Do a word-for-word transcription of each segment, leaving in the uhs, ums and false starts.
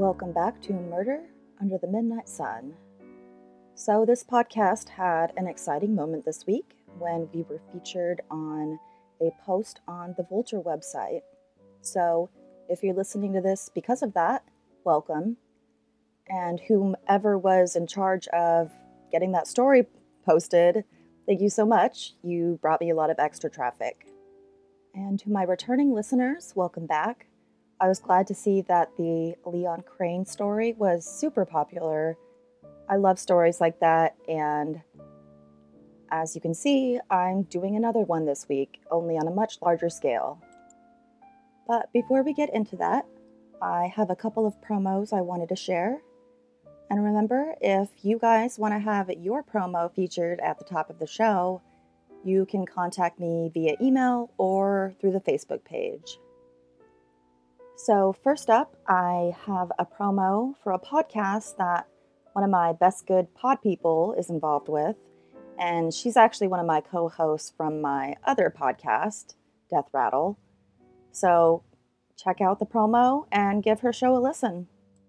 Welcome back to Murder Under the Midnight Sun. So this podcast had an exciting moment this week when we were featured on a post on the Vulture website. So if you're listening to this because of that, welcome. And whomever was in charge of getting that story posted, thank you so much. You brought me a lot of extra traffic. And to my returning listeners, welcome back. I was glad to see that the Leon Crane story was super popular. I love stories like that, and as you can see, I'm doing another one this week, only on a much larger scale. But before we get into that, I have a couple of promos I wanted to share. And remember, if you guys want to have your promo featured at the top of the show, you can contact me via email or through the Facebook page. So first up, I have a promo for a podcast that one of my best good pod people is involved with, and she's actually one of my co-hosts from my other podcast, Death Rattle. So check out the promo and give her show a listen.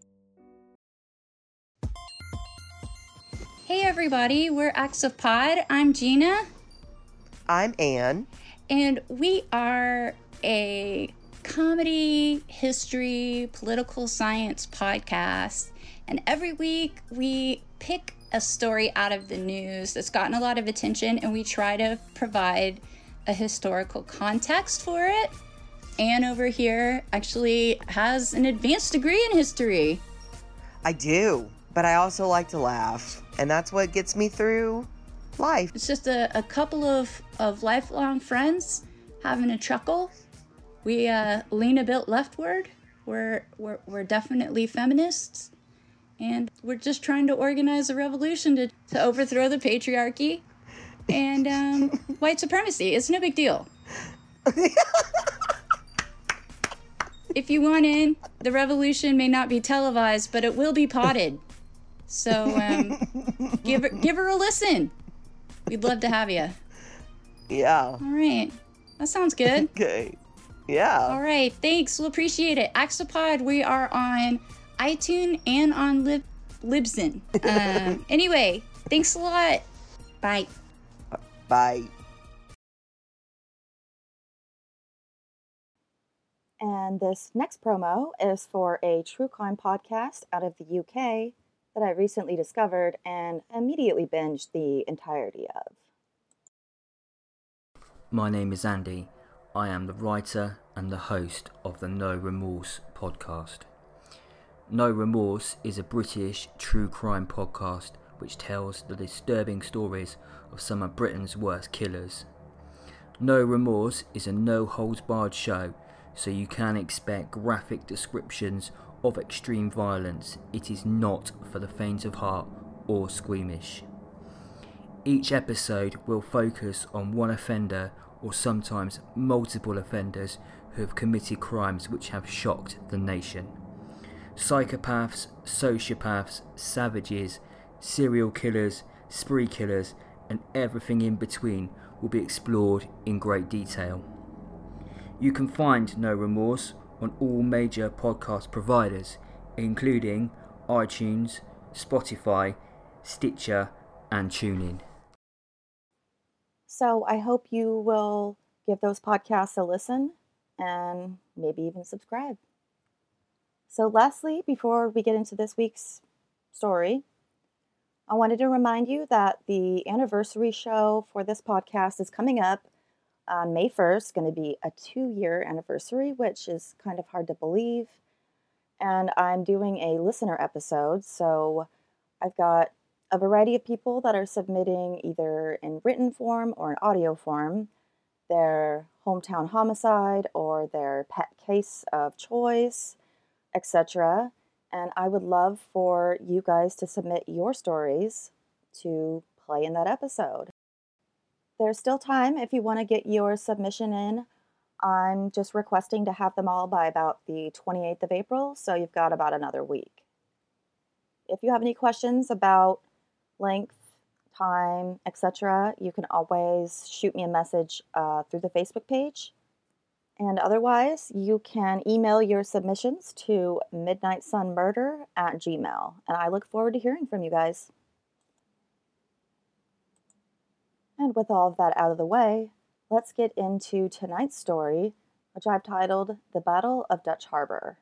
Hey everybody, we're Acts of Pod. I'm Gina. I'm Anne. And we are a comedy, history, political science podcast. And every week we pick a story out of the news that's gotten a lot of attention and we try to provide a historical context for it. Anne over here actually has an advanced degree in history. I do, but I also like to laugh. And that's what gets me through life. It's just a, a couple of, of lifelong friends having a chuckle. We uh, lean a bit leftward. We're, we're we're definitely feminists, and we're just trying to organize a revolution to, to overthrow the patriarchy and um, white supremacy. It's no big deal. If you want in, the revolution may not be televised, but it will be potted. So um, give her give her a listen. We'd love to have you. Yeah. All right. That sounds good. Okay. Yeah. All right. Thanks. We'll appreciate it. Axopod, we are on iTunes and on Lib- Libsyn. Um, anyway, thanks a lot. Bye. Bye. And this next promo is for a true crime podcast out of the U K that I recently discovered and immediately binged the entirety of. My name is Andy. I am the writer and the host of the No Remorse podcast. No Remorse is a British true crime podcast which tells the disturbing stories of some of Britain's worst killers. No Remorse is a no-holds-barred show, so you can expect graphic descriptions of extreme violence. It is not for the faint of heart or squeamish. Each episode will focus on one offender or sometimes multiple offenders who have committed crimes which have shocked the nation. Psychopaths, sociopaths, savages, serial killers, spree killers, and everything in between will be explored in great detail. You can find No Remorse on all major podcast providers, including iTunes, Spotify, Stitcher, and TuneIn. So I hope you will give those podcasts a listen and maybe even subscribe. So lastly, before we get into this week's story, I wanted to remind you that the anniversary show for this podcast is coming up on May first, going to be a two-year anniversary, which is kind of hard to believe. And I'm doing a listener episode, so I've got a variety of people that are submitting either in written form or in audio form their hometown homicide or their pet case of choice, et cetera. And I would love for you guys to submit your stories to play in that episode. There's still time if you want to get your submission in. I'm just requesting to have them all by about the twenty-eighth of April, so you've got about another week. If you have any questions about length, time, et cetera, you can always shoot me a message uh, through the Facebook page. And otherwise, you can email your submissions to midnightsunmurder at gmail. And I look forward to hearing from you guys. And with all of that out of the way, let's get into tonight's story, which I've titled The Battle of Dutch Harbor.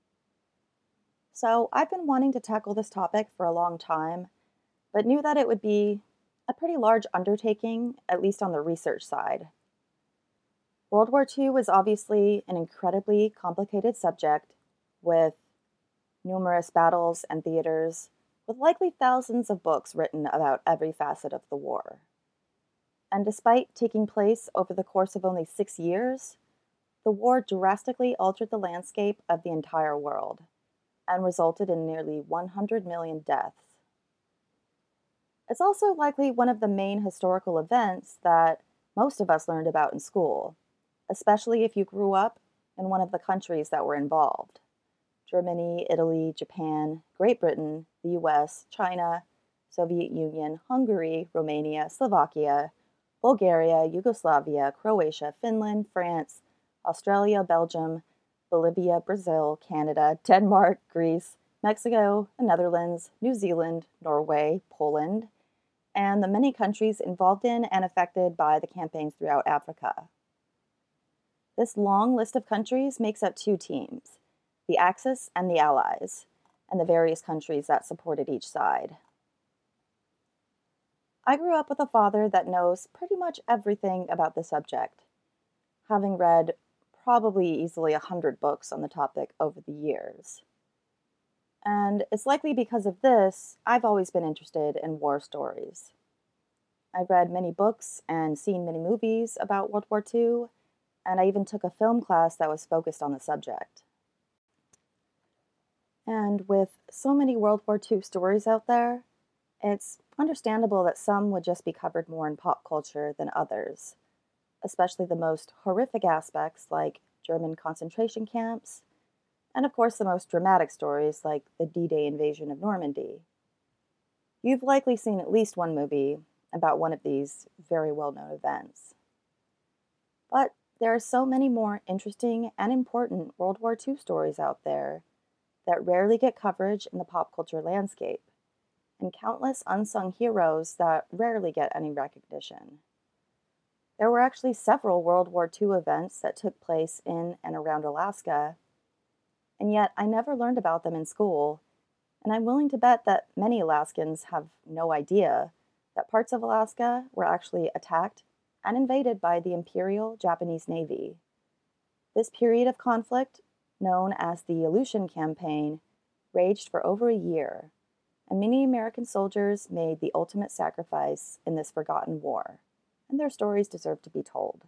So I've been wanting to tackle this topic for a long time, but knew that it would be a pretty large undertaking, at least on the research side. World War Two was obviously an incredibly complicated subject with numerous battles and theaters, with likely thousands of books written about every facet of the war. And despite taking place over the course of only six years, the war drastically altered the landscape of the entire world and resulted in nearly one hundred million deaths. It's also likely one of the main historical events that most of us learned about in school, especially if you grew up in one of the countries that were involved: Germany, Italy, Japan, Great Britain, the U S, China, Soviet Union, Hungary, Romania, Slovakia, Bulgaria, Yugoslavia, Croatia, Finland, France, Australia, Belgium, Bolivia, Brazil, Canada, Denmark, Greece, Mexico, the Netherlands, New Zealand, Norway, Poland, and the many countries involved in and affected by the campaigns throughout Africa. This long list of countries makes up two teams, the Axis and the Allies, and the various countries that supported each side. I grew up with a father that knows pretty much everything about the subject, having read probably easily a hundred books on the topic over the years. And it's likely because of this, I've always been interested in war stories. I've read many books and seen many movies about World War Two, and I even took a film class that was focused on the subject. And with so many World War Two stories out there, it's understandable that some would just be covered more in pop culture than others, especially the most horrific aspects like German concentration camps, and of course the most dramatic stories like the D-Day invasion of Normandy. You've likely seen at least one movie about one of these very well-known events. But there are so many more interesting and important World War Two stories out there that rarely get coverage in the pop culture landscape, and countless unsung heroes that rarely get any recognition. There were actually several World War Two events that took place in and around Alaska, and yet I never learned about them in school, and I'm willing to bet that many Alaskans have no idea that parts of Alaska were actually attacked and invaded by the Imperial Japanese Navy. This period of conflict, known as the Aleutian Campaign, raged for over a year, and many American soldiers made the ultimate sacrifice in this forgotten war, and their stories deserve to be told.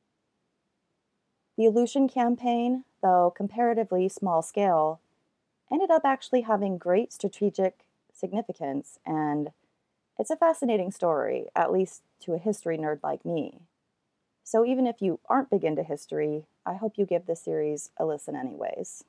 The Aleutian Campaign, though comparatively small scale, ended up actually having great strategic significance, and it's a fascinating story, at least to a history nerd like me. So even if you aren't big into history, I hope you give this series a listen anyways.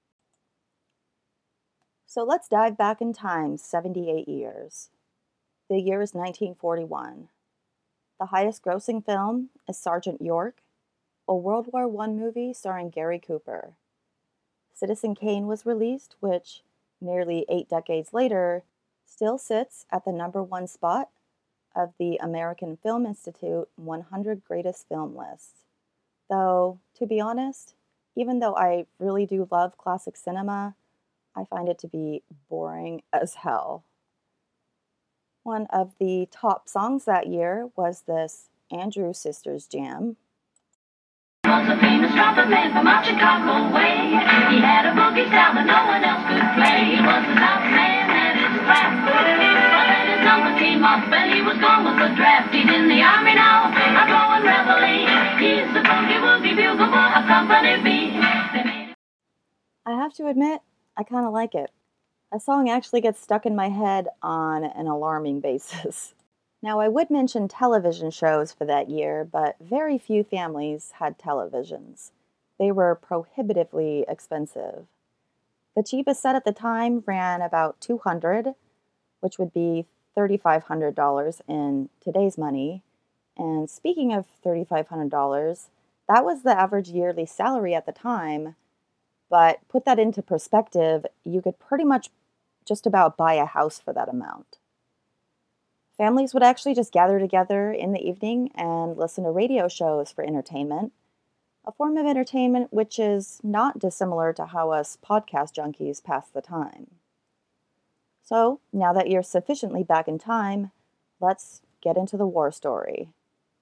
So let's dive back in time seventy-eight years. The year is nineteen forty-one. The highest grossing film is Sergeant York, a World War One movie starring Gary Cooper. Citizen Kane was released, which, nearly eight decades later, still sits at the number one spot of the American Film Institute one hundred Greatest Film lists. Though, to be honest, even though I really do love classic cinema, I find it to be boring as hell. One of the top songs that year was this Andrews Sisters jam. Was a famous trumpet man from out Chicago way. He had a boogie style that no one else could play. He was the South man at his class. But then his number came up and he was gone with the draft. He's in the army now, a throwing reveille. He's the boogie woogie bugle boy of Company B. I have to admit, I kind of like it. A song actually gets stuck in my head on an alarming basis. Now, I would mention television shows for that year, but very few families had televisions. They were prohibitively expensive. The cheapest set at the time ran about two hundred dollars, which would be three thousand five hundred dollars in today's money. And speaking of three thousand five hundred dollars, That was the average yearly salary at the time, but put that into perspective, you could pretty much just about buy a house for that amount. Families would actually just gather together in the evening and listen to radio shows for entertainment, a form of entertainment which is not dissimilar to how us podcast junkies pass the time. So, now that you're sufficiently back in time, let's get into the war story.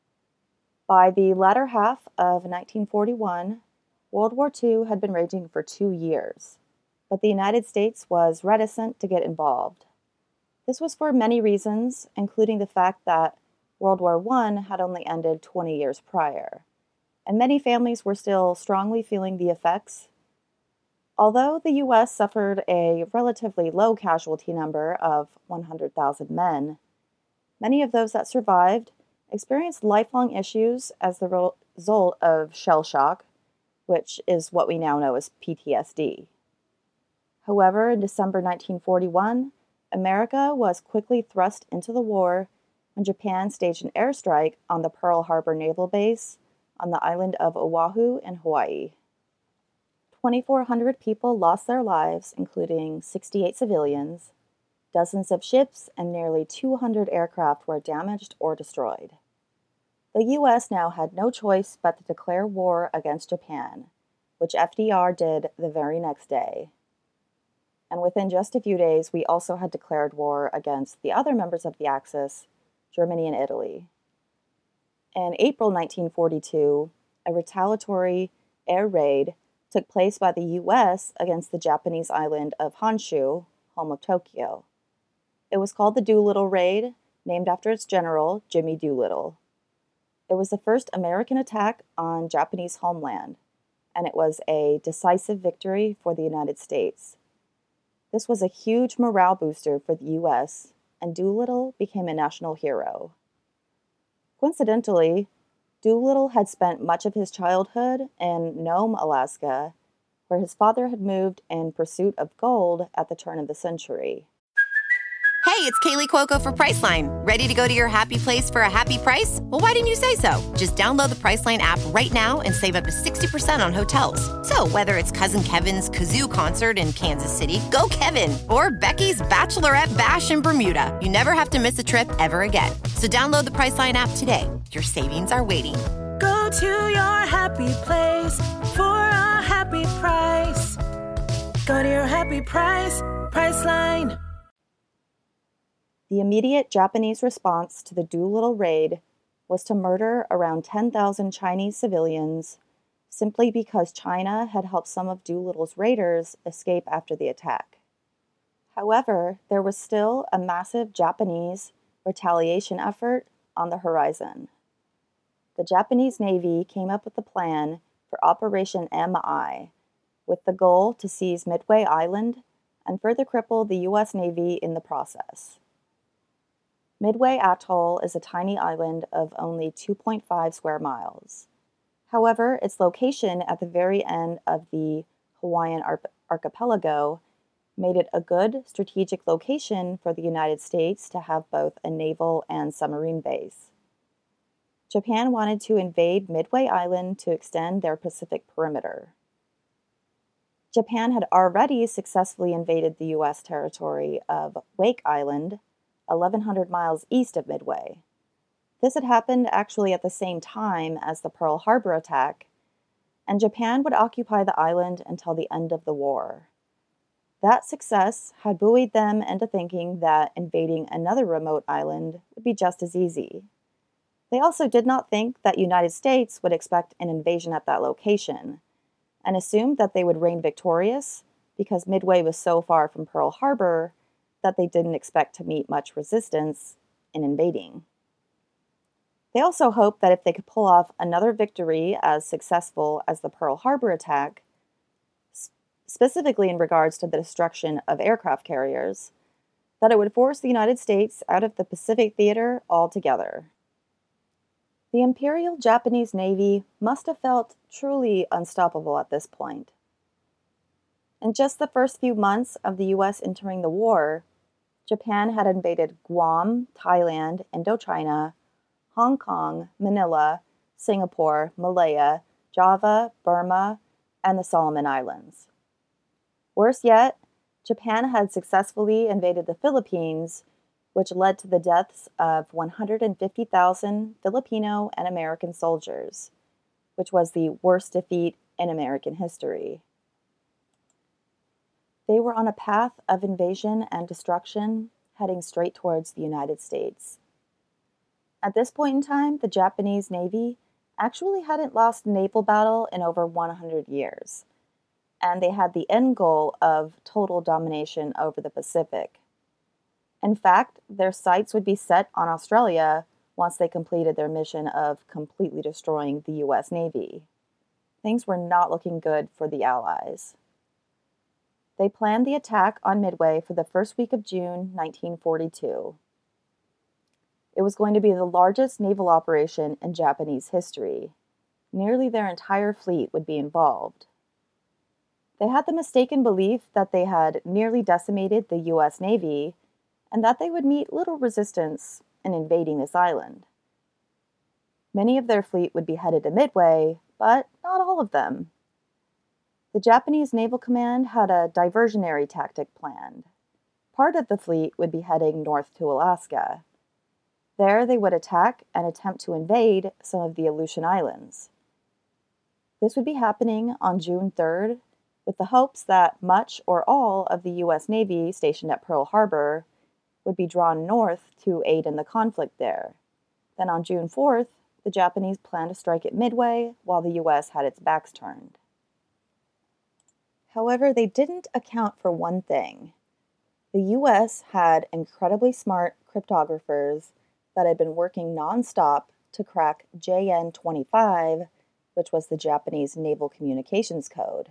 By the latter half of nineteen forty-one, World War Two had been raging for two years, but the United States was reticent to get involved. This was for many reasons, including the fact that World War One had only ended twenty years prior, and many families were still strongly feeling the effects. Although the U S suffered a relatively low casualty number of one hundred thousand men, many of those that survived experienced lifelong issues as the result of shell shock, which is what we now know as P T S D. However, in December nineteen forty-one, America was quickly thrust into the war when Japan staged an airstrike on the Pearl Harbor Naval Base on the island of Oahu in Hawaii. twenty-four hundred people lost their lives, including sixty-eight civilians. Dozens of ships and nearly two hundred aircraft were damaged or destroyed. The U S now had no choice but to declare war against Japan, which F D R did the very next day. And within just a few days, we also had declared war against the other members of the Axis, Germany and Italy. In April nineteen forty-two, a retaliatory air raid took place by the U S against the Japanese island of Honshu, home of Tokyo. It was called the Doolittle Raid, named after its general, Jimmy Doolittle. It was the first American attack on Japanese homeland, and it was a decisive victory for the United States. This was a huge morale booster for the U S, and Doolittle became a national hero. Coincidentally, Doolittle had spent much of his childhood in Nome, Alaska, where his father had moved in pursuit of gold at the turn of the century. Hey, it's Kaylee Cuoco for Priceline. Ready to go to your happy place for a happy price? Well, why didn't you say so? Just download the Priceline app right now and save up to sixty percent on hotels. So whether it's Cousin Kevin's Kazoo Concert in Kansas City, go Kevin, or Becky's Bachelorette Bash in Bermuda, you never have to miss a trip ever again. So download the Priceline app today. Your savings are waiting. Go to your happy place for a happy price. Go to your happy price, Priceline. The immediate Japanese response to the Doolittle raid was to murder around ten thousand Chinese civilians simply because China had helped some of Doolittle's raiders escape after the attack. However, there was still a massive Japanese retaliation effort on the horizon. The Japanese Navy came up with a plan for Operation M I, with the goal to seize Midway Island and further cripple the U S Navy in the process. Midway Atoll is a tiny island of only two point five square miles. However, its location at the very end of the Hawaiian arch- archipelago made it a good strategic location for the United States to have both a naval and submarine base. Japan wanted to invade Midway Island to extend their Pacific perimeter. Japan had already successfully invaded the U S territory of Wake Island, eleven hundred miles east of Midway. This had happened actually at the same time as the Pearl Harbor attack, and Japan would occupy the island until the end of the war. That success had buoyed them into thinking that invading another remote island would be just as easy. They also did not think that United States would expect an invasion at that location, and assumed that they would reign victorious because Midway was so far from Pearl Harbor that they didn't expect to meet much resistance in invading. They also hoped that if they could pull off another victory as successful as the Pearl Harbor attack, specifically in regards to the destruction of aircraft carriers, that it would force the United States out of the Pacific theater altogether. The Imperial Japanese Navy must have felt truly unstoppable at this point. In just the first few months of the U S entering the war, Japan had invaded Guam, Thailand, Indochina, Hong Kong, Manila, Singapore, Malaya, Java, Burma, and the Solomon Islands. Worse yet, Japan had successfully invaded the Philippines, which led to the deaths of one hundred fifty thousand Filipino and American soldiers, which was the worst defeat in American history. They were on a path of invasion and destruction, heading straight towards the United States. At this point in time, the Japanese Navy actually hadn't lost a naval battle in over one hundred years, and they had the end goal of total domination over the Pacific. In fact, their sights would be set on Australia once they completed their mission of completely destroying the U S Navy. Things were not looking good for the Allies. They planned the attack on Midway for the first week of June nineteen forty-two. It was going to be the largest naval operation in Japanese history. Nearly their entire fleet would be involved. They had the mistaken belief that they had nearly decimated the U S Navy and that they would meet little resistance in invading this island. Many of their fleet would be headed to Midway, but not all of them. The Japanese Naval Command had a diversionary tactic planned. Part of the fleet would be heading north to Alaska. There they would attack and attempt to invade some of the Aleutian Islands. This would be happening on June third, with the hopes that much or all of the U S Navy stationed at Pearl Harbor would be drawn north to aid in the conflict there. Then on June fourth, the Japanese planned to strike at Midway while the U S had its backs turned. However, they didn't account for one thing. The U S had incredibly smart cryptographers that had been working nonstop to crack J N twenty-five, which was the Japanese Naval Communications Code.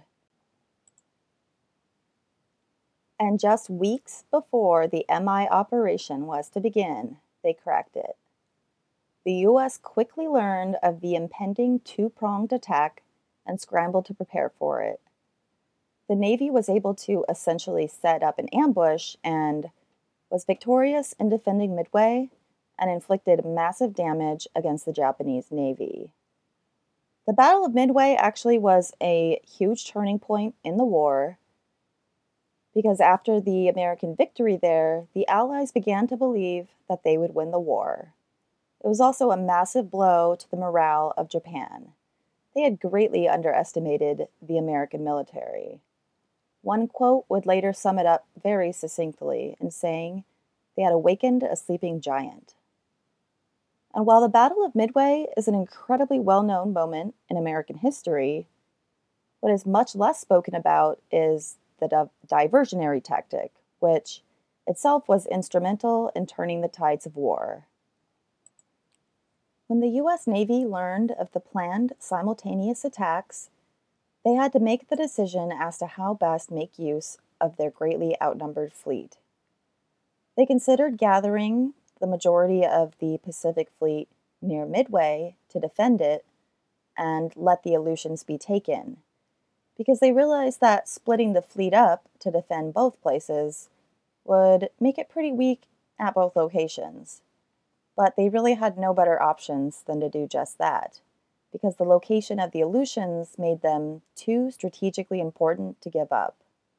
And just weeks before the M I operation was to begin, they cracked it. The U S quickly learned of the impending two-pronged attack and scrambled to prepare for it. The Navy was able to essentially set up an ambush and was victorious in defending Midway and inflicted massive damage against the Japanese Navy. The Battle of Midway actually was a huge turning point in the war, because after the American victory there, the Allies began to believe that they would win the war. It was also a massive blow to the morale of Japan. They had greatly underestimated the American military. One quote would later sum it up very succinctly in saying, "They had awakened a sleeping giant." And while the Battle of Midway is an incredibly well-known moment in American history, what is much less spoken about is the di- diversionary tactic, which itself was instrumental in turning the tides of war. When the U S Navy learned of the planned simultaneous attacks, they had to make the decision as to how best make use of their greatly outnumbered fleet. They considered gathering the majority of the Pacific Fleet near Midway to defend it and let the Aleutians be taken, because they realized that splitting the fleet up to defend both places would make it pretty weak at both locations. But they really had no better options than to do just that, because the location of the Aleutians made them too strategically important to give up.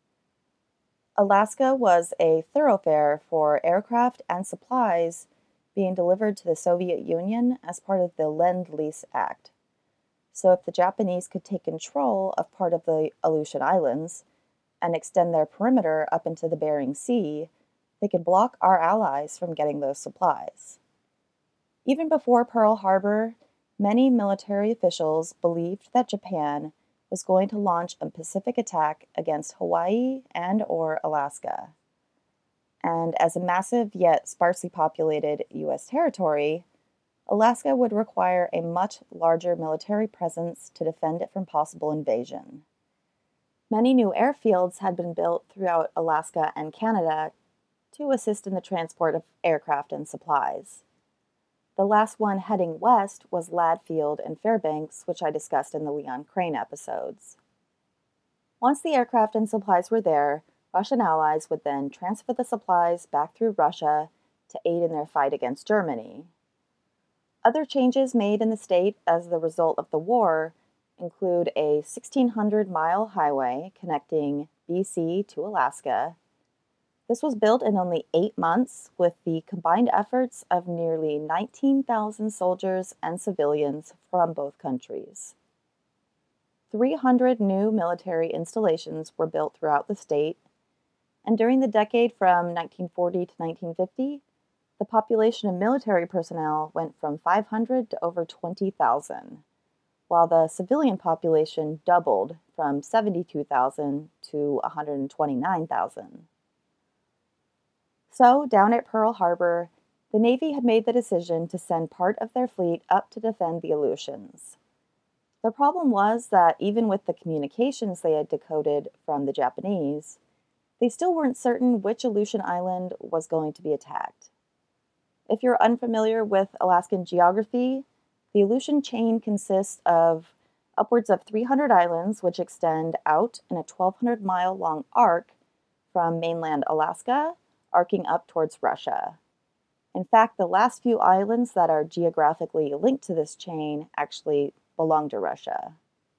Alaska was a thoroughfare for aircraft and supplies being delivered to the Soviet Union as part of the Lend-Lease Act. So if the Japanese could take control of part of the Aleutian Islands and extend their perimeter up into the Bering Sea, they could block our allies from getting those supplies. Even before Pearl Harbor, many military officials believed that Japan was going to launch a Pacific attack against Hawaii and or Alaska. And as a massive yet sparsely populated U S territory, Alaska would require a much larger military presence to defend it from possible invasion. Many new airfields had been built throughout Alaska and Canada to assist in the transport of aircraft and supplies. The last one heading west was Ladd Field in Fairbanks, which I discussed in the Leon Crane episodes. Once the aircraft and supplies were there, Russian allies would then transfer the supplies back through Russia to aid in their fight against Germany. Other changes made in the state as the result of the war include a sixteen hundred mile highway connecting B C to Alaska. This was built in only eight months with the combined efforts of nearly nineteen thousand soldiers and civilians from both countries. three hundred new military installations were built throughout the state, and during the decade from nineteen forty to nineteen fifty, the population of military personnel went from five hundred to over twenty thousand, while the civilian population doubled from seventy-two thousand to one hundred twenty-nine thousand. So, down at Pearl Harbor, the Navy had made the decision to send part of their fleet up to defend the Aleutians. The problem was that even with the communications they had decoded from the Japanese, they still weren't certain which Aleutian island was going to be attacked. If you're unfamiliar with Alaskan geography, the Aleutian chain consists of upwards of three hundred islands which extend out in a twelve hundred mile long arc from mainland Alaska, arcing up towards Russia. In fact, the last few islands that are geographically linked to this chain actually belong to Russia.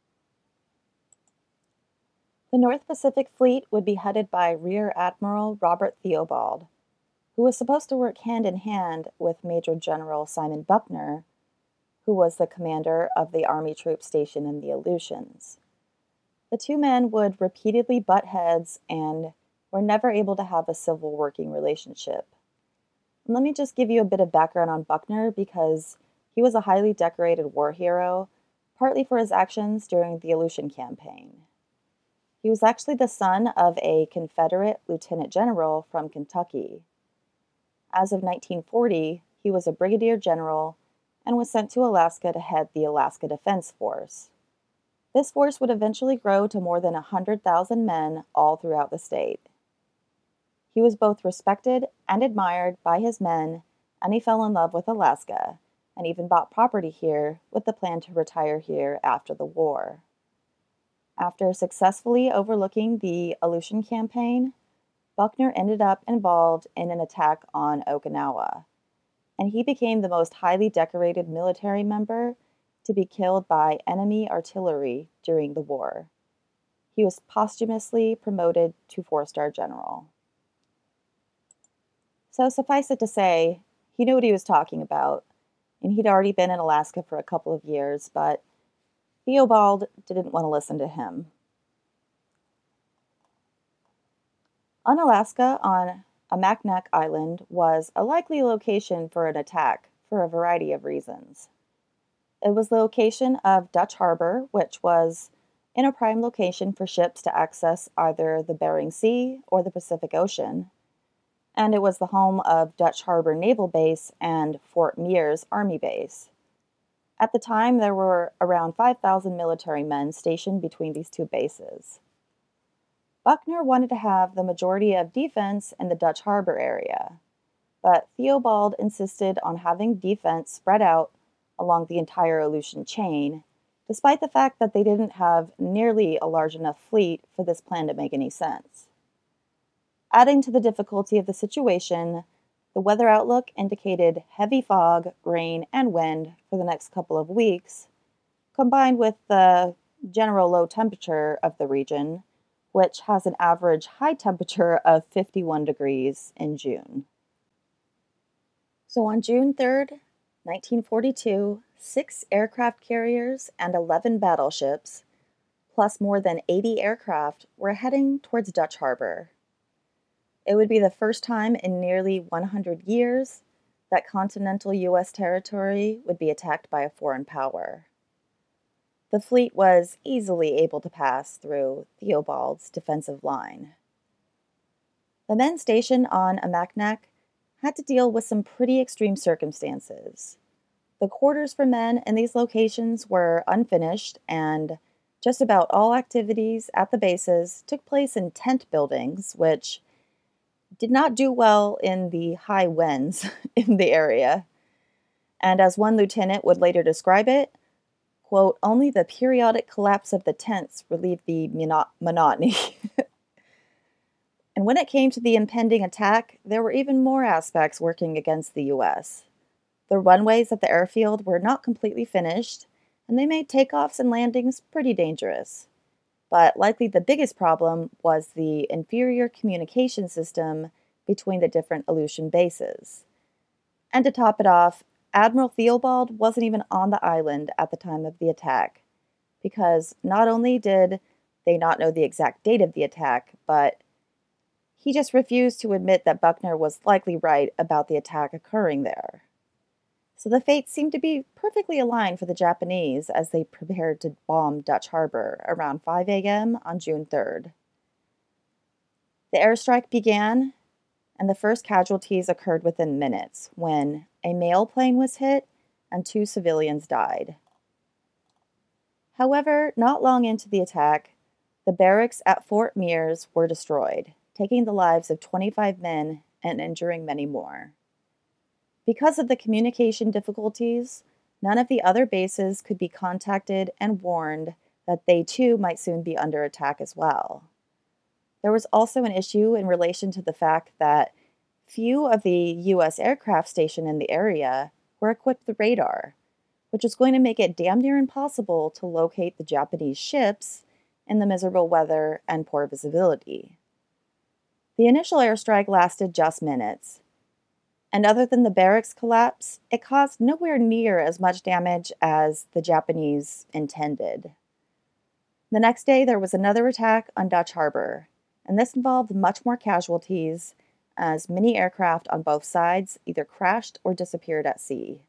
The North Pacific Fleet would be headed by Rear Admiral Robert Theobald, who was supposed to work hand in hand with Major General Simon Buckner, who was the commander of the Army troops stationed in the Aleutians. The two men would repeatedly butt heads and were never able to have a civil working relationship. And let me just give you a bit of background on Buckner because he was a highly decorated war hero, partly for his actions during the Aleutian Campaign. He was actually the son of a Confederate lieutenant general from Kentucky. As of nineteen forty, he was a brigadier general and was sent to Alaska to head the Alaska Defense Force. This force would eventually grow to more than one hundred thousand men all throughout the state. He was both respected and admired by his men, and he fell in love with Alaska, and even bought property here with the plan to retire here after the war. After successfully overlooking the Aleutian Campaign, Buckner ended up involved in an attack on Okinawa, and he became the most highly decorated military member to be killed by enemy artillery during the war. He was posthumously promoted to four-star general. So suffice it to say, he knew what he was talking about, and he'd already been in Alaska for a couple of years, but Theobald didn't want to listen to him. On Alaska, on Amaknak Island, was a likely location for an attack for a variety of reasons. It was the location of Dutch Harbor, which was in a prime location for ships to access either the Bering Sea or the Pacific Ocean, and it was the home of Dutch Harbor Naval Base and Fort Mears Army Base. At the time, there were around five thousand military men stationed between these two bases. Buckner wanted to have the majority of defense in the Dutch Harbor area, but Theobald insisted on having defense spread out along the entire Aleutian chain, despite the fact that they didn't have nearly a large enough fleet for this plan to make any sense. Adding to the difficulty of the situation, the weather outlook indicated heavy fog, rain, and wind for the next couple of weeks, combined with the general low temperature of the region, which has an average high temperature of fifty-one degrees in June. So on June third, nineteen forty-two, six aircraft carriers and eleven battleships, plus more than eighty aircraft, were heading towards Dutch Harbor. It would be the first time in nearly one hundred years that continental U S territory would be attacked by a foreign power. The fleet was easily able to pass through Theobald's defensive line. The men stationed on Amaknak had to deal with some pretty extreme circumstances. The quarters for men in these locations were unfinished, and just about all activities at the bases took place in tent buildings, which did not do well in the high winds in the area. And as one lieutenant would later describe it, quote, only the periodic collapse of the tents relieved the mono- monotony. And when it came to the impending attack, there were even more aspects working against the U S. The runways at the airfield were not completely finished, and they made takeoffs and landings pretty dangerous. But likely the biggest problem was the inferior communication system between the different Aleutian bases. And to top it off, Admiral Theobald wasn't even on the island at the time of the attack, because not only did they not know the exact date of the attack, but he just refused to admit that Buckner was likely right about the attack occurring there. So the fates seemed to be perfectly aligned for the Japanese as they prepared to bomb Dutch Harbor around five a.m. on June third. The airstrike began, and the first casualties occurred within minutes when a mail plane was hit and two civilians died. However, not long into the attack, the barracks at Fort Mears were destroyed, taking the lives of twenty-five men and injuring many more. Because of the communication difficulties, none of the other bases could be contacted and warned that they too might soon be under attack as well. There was also an issue in relation to the fact that few of the U S aircraft stationed in the area were equipped with radar, which was going to make it damn near impossible to locate the Japanese ships in the miserable weather and poor visibility. The initial airstrike lasted just minutes, and other than the barracks collapse, it caused nowhere near as much damage as the Japanese intended. The next day, there was another attack on Dutch Harbor, and this involved much more casualties, as many aircraft on both sides either crashed or disappeared at sea.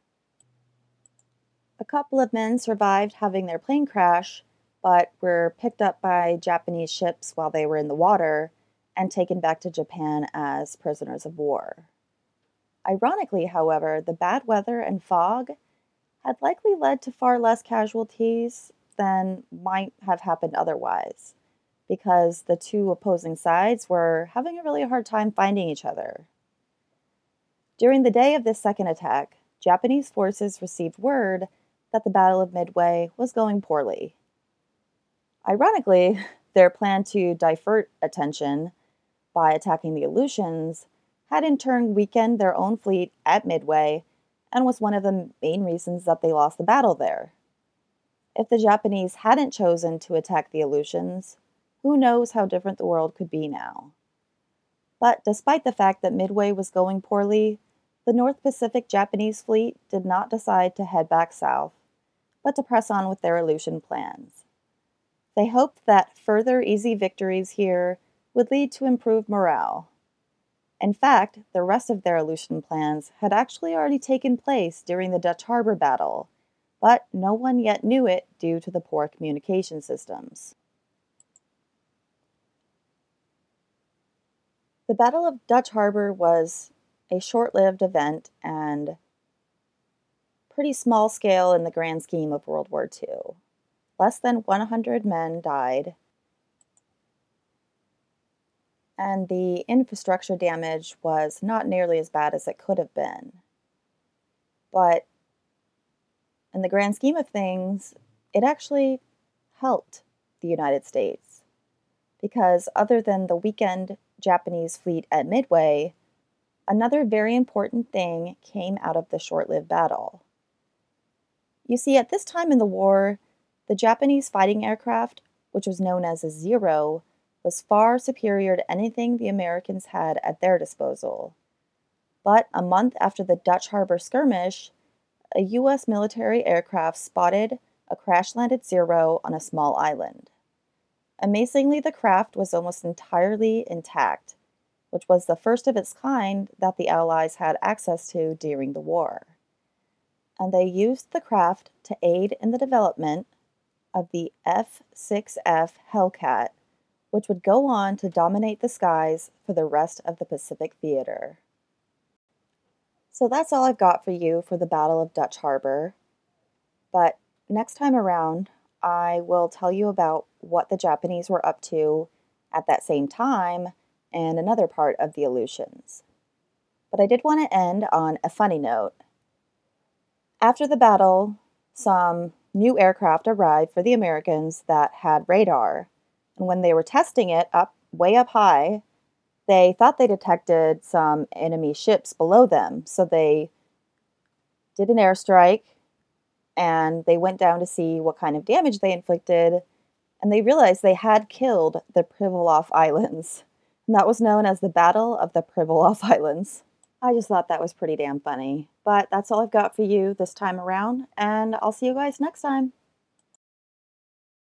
A couple of men survived having their plane crash, but were picked up by Japanese ships while they were in the water and taken back to Japan as prisoners of war. Ironically, however, the bad weather and fog had likely led to far less casualties than might have happened otherwise, because the two opposing sides were having a really hard time finding each other. During the day of this second attack, Japanese forces received word that the Battle of Midway was going poorly. Ironically, their plan to divert attention by attacking the Aleutians had in turn weakened their own fleet at Midway and was one of the main reasons that they lost the battle there. If the Japanese hadn't chosen to attack the Aleutians, who knows how different the world could be now. But despite the fact that Midway was going poorly, the North Pacific Japanese fleet did not decide to head back south, but to press on with their Aleutian plans. They hoped that further easy victories here would lead to improved morale. In fact, the rest of their Aleutian plans had actually already taken place during the Dutch Harbor battle, but no one yet knew it due to the poor communication systems. The Battle of Dutch Harbor was a short-lived event and pretty small scale in the grand scheme of World War Two. Less than one hundred men died, and the infrastructure damage was not nearly as bad as it could have been. But in the grand scheme of things, it actually helped the United States, because other than the weakened Japanese fleet at Midway, another very important thing came out of the short-lived battle. You see, at this time in the war, the Japanese fighting aircraft, which was known as a Zero, was far superior to anything the Americans had at their disposal. But a month after the Dutch Harbor skirmish, a U S military aircraft spotted a crash-landed Zero on a small island. Amazingly, the craft was almost entirely intact, which was the first of its kind that the Allies had access to during the war. And they used the craft to aid in the development of the F six F Hellcat, which would go on to dominate the skies for the rest of the Pacific Theater. So that's all I've got for you for the Battle of Dutch Harbor. But next time around, I will tell you about what the Japanese were up to at that same time and another part of the Aleutians. But I did want to end on a funny note. After the battle, some new aircraft arrived for the Americans that had radar, and when they were testing it up way up high, they thought they detected some enemy ships below them, so they did an airstrike and they went down to see what kind of damage they inflicted, and they realized they had killed the Pribilof Islands. And that was known as the Battle of the Pribilof Islands. I just thought that was pretty damn funny. But that's all I've got for you this time around, and I'll see you guys next time.